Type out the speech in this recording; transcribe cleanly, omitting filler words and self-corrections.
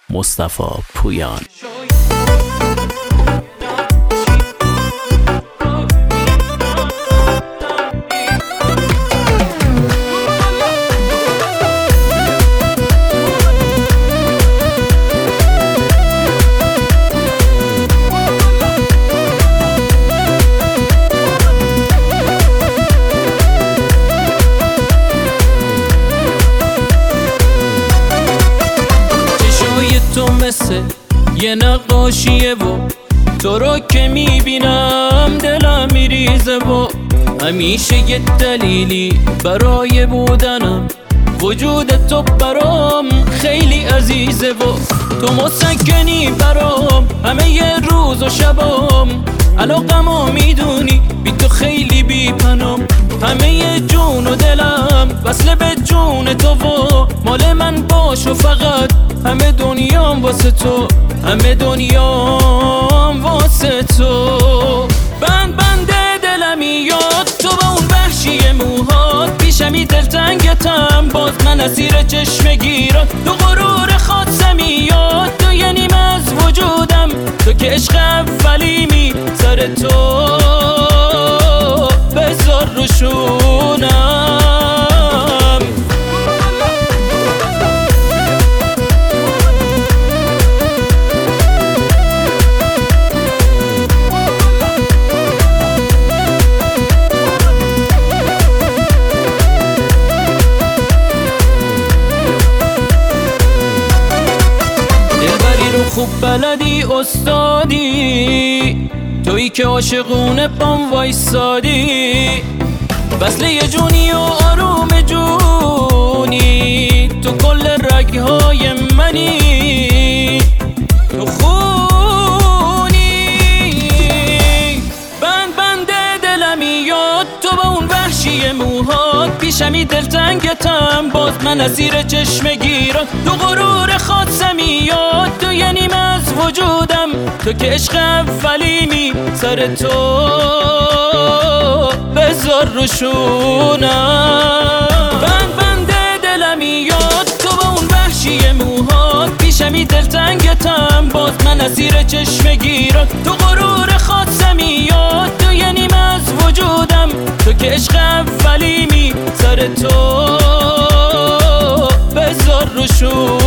مصطفی پویان. تو مثل یه نقاشیه و تو رو که میبینم دلم میریزه و همیشه یه دلیلی برای بودنم، وجود تو برام خیلی عزیزه و تو مسکنی برام همه یه روز و شبام، علاقمو میدونی بی تو خیلی بی پنام، همه یه جون و دلم وصله به جون تو و مال من باش و فقط همه دنیام واسه تو، همه دنیام واسه تو. بند دلمی یاد تو با اون وحشی موهات، پیشمی دلتنگتم باز من اسیر چشم گیرات، تو غرور خاصمی یاد تو یه نیم از وجودم، تو که عشق اولیمی سر تو بذار روشونم. خوب بلدی استادی، تویی که عاشقونه پام وایسادی، وصل یه جونی و آروم جونی، تو کل رگهای منی، تو خونی. بند دلمی یاد تو با اون وحشی موهات، پیشمی دلتنگتم باز من اسیر چشم گیرات، تو غرور خاصمی یاد تو یه نیم از وجودم، تو که عشق اولیمی سر تو بذار روشونم. بند دلمی یاد تو با اون وحشی موهات، پیشمی دلتنگتم باز من اسیر چشم گیرات، تو غرور خاصمی یاد تو یه نیم از وجودم، تو که عشق اولیمی سر تو بذار روشونم.